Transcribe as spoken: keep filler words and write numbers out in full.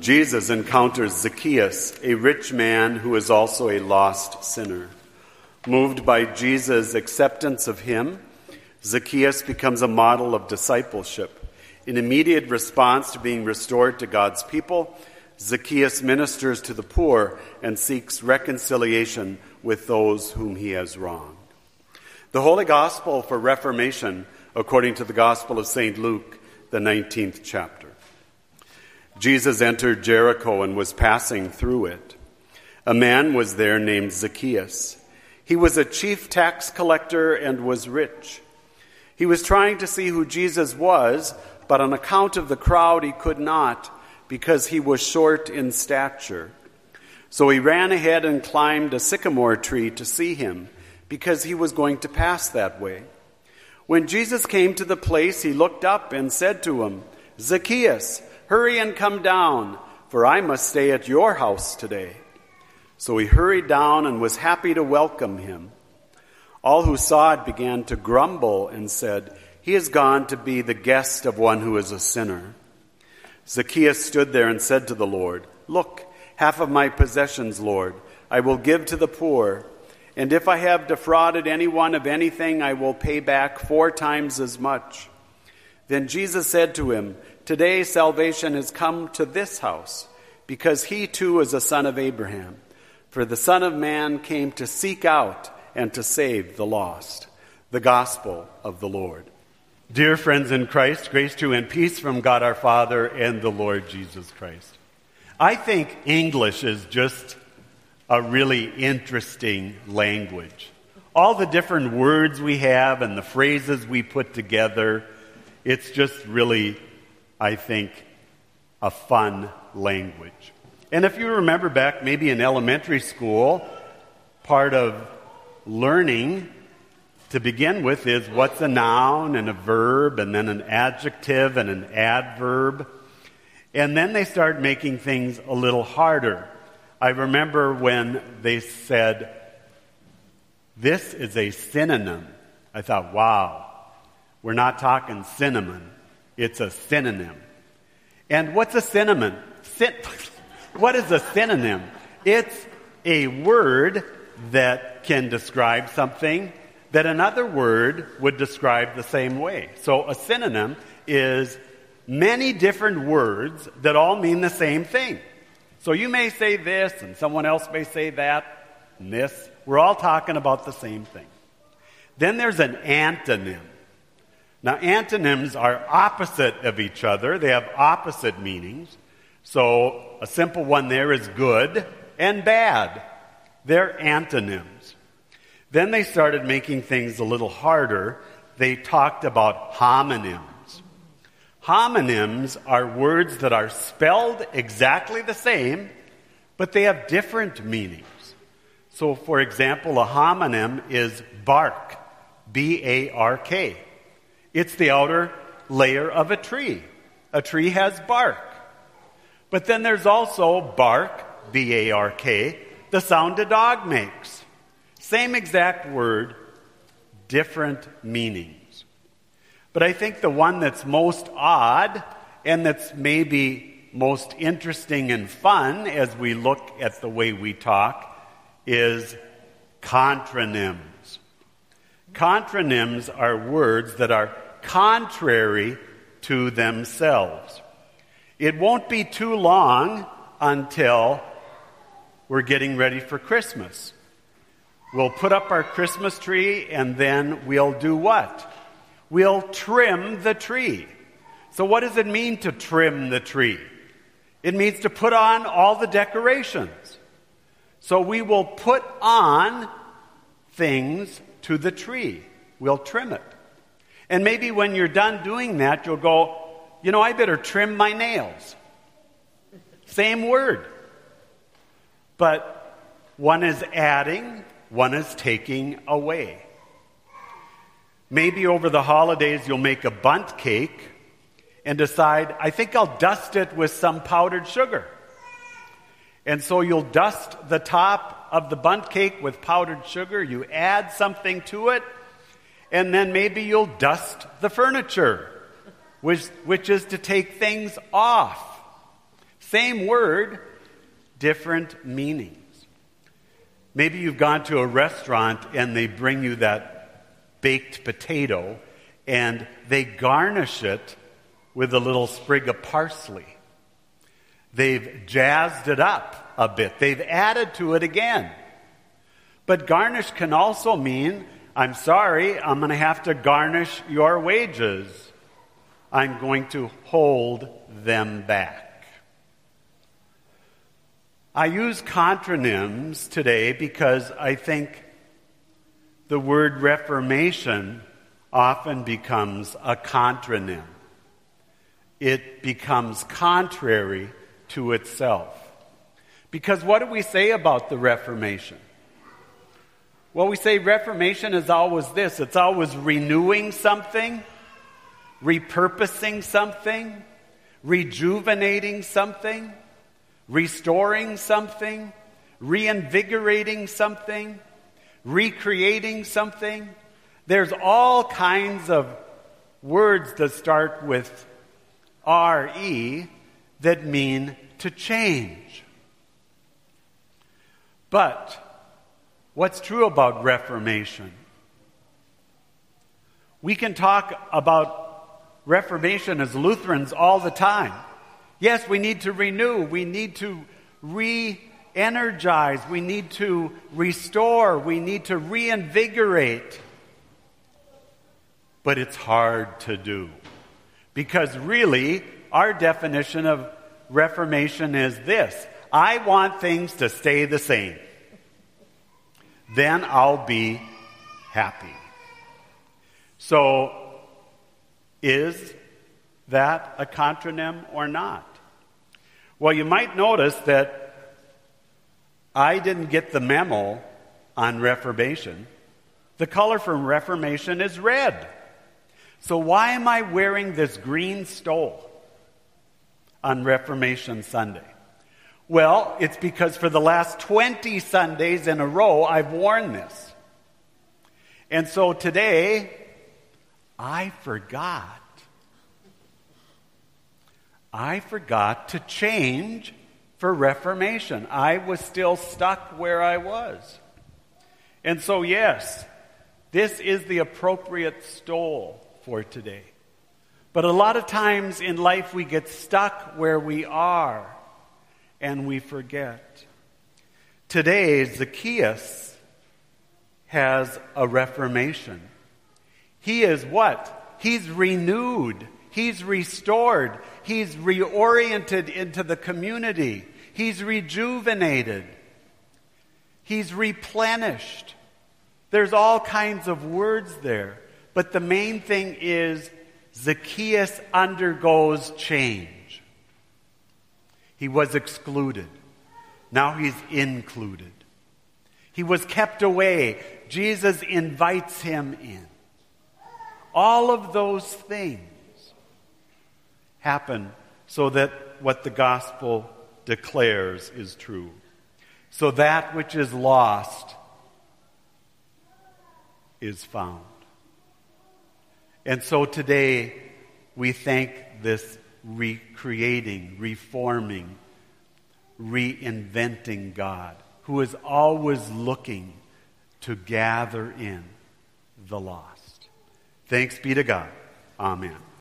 Jesus encounters Zacchaeus, a rich man who is also a lost sinner. Moved by Jesus' acceptance of him, Zacchaeus becomes a model of discipleship. In immediate response to being restored to God's people, Zacchaeus ministers to the poor and seeks reconciliation with those whom he has wronged. The Holy Gospel for Reformation, according to the Gospel of Saint Luke, the nineteenth chapter. Jesus entered Jericho and was passing through it. A man was there named Zacchaeus. He was a chief tax collector and was rich. He was trying to see who Jesus was, but on account of the crowd he could not, because he was short in stature. So he ran ahead and climbed a sycamore tree to see him, because he was going to pass that way. When Jesus came to the place, he looked up and said to him, "Zacchaeus, hurry and come down, for I must stay at your house today." So he hurried down and was happy to welcome him. All who saw it began to grumble and said, "He has gone to be the guest of one who is a sinner." Zacchaeus stood there and said to the Lord, "Look, half of my possessions, Lord, I will give to the poor, and if I have defrauded anyone of anything, I will pay back four times as much." Then Jesus said to him, "Today salvation has come to this house, because he too is a son of Abraham. For the Son of Man came to seek out and to save the lost." The Gospel of the Lord. Dear friends in Christ, grace to you and peace from God our Father and the Lord Jesus Christ. I think English is just a really interesting language. All the different words we have and the phrases we put together, it's just really, I think, a fun language. And if you remember back maybe in elementary school, part of learning to begin with is what's a noun and a verb and then an adjective and an adverb. And then they start making things a little harder. I remember when they said, "This is a synonym." I thought, wow, we're not talking cinnamon. It's a synonym. And what's a synonym? Syn- what is a synonym? It's a word that can describe something that another word would describe the same way. So a synonym is many different words that all mean the same thing. So you may say this, and someone else may say that, and this. We're all talking about the same thing. Then there's an antonym. Now, antonyms are opposite of each other. They have opposite meanings. So a simple one there is good and bad. They're antonyms. Then they started making things a little harder. They talked about homonyms. Homonyms are words that are spelled exactly the same, but they have different meanings. So, for example, a homonym is bark, B A R K. It's the outer layer of a tree. A tree has bark. But then there's also bark, B A R K, the sound a dog makes. Same exact word, different meanings. But I think the one that's most odd and that's maybe most interesting and fun as we look at the way we talk is contronyms. Contronyms are words that are contrary to themselves. It won't be too long until we're getting ready for Christmas. We'll put up our Christmas tree and then we'll do what? We'll trim the tree. So what does it mean to trim the tree? It means to put on all the decorations. So we will put on things to the tree. We'll trim it. And maybe when you're done doing that, you'll go, you know, I better trim my nails. Same word. But one is adding, one is taking away. Maybe over the holidays you'll make a bundt cake and decide, I think I'll dust it with some powdered sugar. And so you'll dust the top of the bundt cake with powdered sugar. You add something to it. And then maybe you'll dust the furniture, which, which is to take things off. Same word, different meanings. Maybe you've gone to a restaurant and they bring you that baked potato and they garnish it with a little sprig of parsley. They've jazzed it up a bit. They've added to it again. But garnish can also mean, I'm sorry, I'm going to have to garnish your wages. I'm going to hold them back. I use contronyms today because I think the word reformation often becomes a contronym. It becomes contrary to itself. Because what do we say about the Reformation? Well, we say Reformation is always this. It's always renewing something, repurposing something, rejuvenating something, restoring something, reinvigorating something, recreating something. There's all kinds of words that start with R E that mean to change. But what's true about Reformation? We can talk about Reformation as Lutherans all the time. Yes, we need to renew. We need to re-energize. We need to restore. We need to reinvigorate. But it's hard to do. Because really, our definition of Reformation is this. I want things to stay the same. Then I'll be happy. So, is that a contronym or not? Well, you might notice that I didn't get the memo on Reformation. The color for Reformation is red. So why am I wearing this green stole on Reformation Sunday? Well, it's because for the last twenty Sundays in a row, I've worn this. And so today, I forgot. I forgot to change for Reformation. I was still stuck where I was. And so, yes, this is the appropriate stole for today. But a lot of times in life we get stuck where we are and we forget. Today, Zacchaeus has a reformation. He is what? He's renewed. He's restored. He's reoriented into the community. He's rejuvenated. He's replenished. There's all kinds of words there. But the main thing is Zacchaeus undergoes change. He was excluded. Now he's included. He was kept away. Jesus invites him in. All of those things happen so that what the gospel declares is true. So that which is lost is found. And so today we thank this recreating, reforming, reinventing God who is always looking to gather in the lost. Thanks be to God. Amen.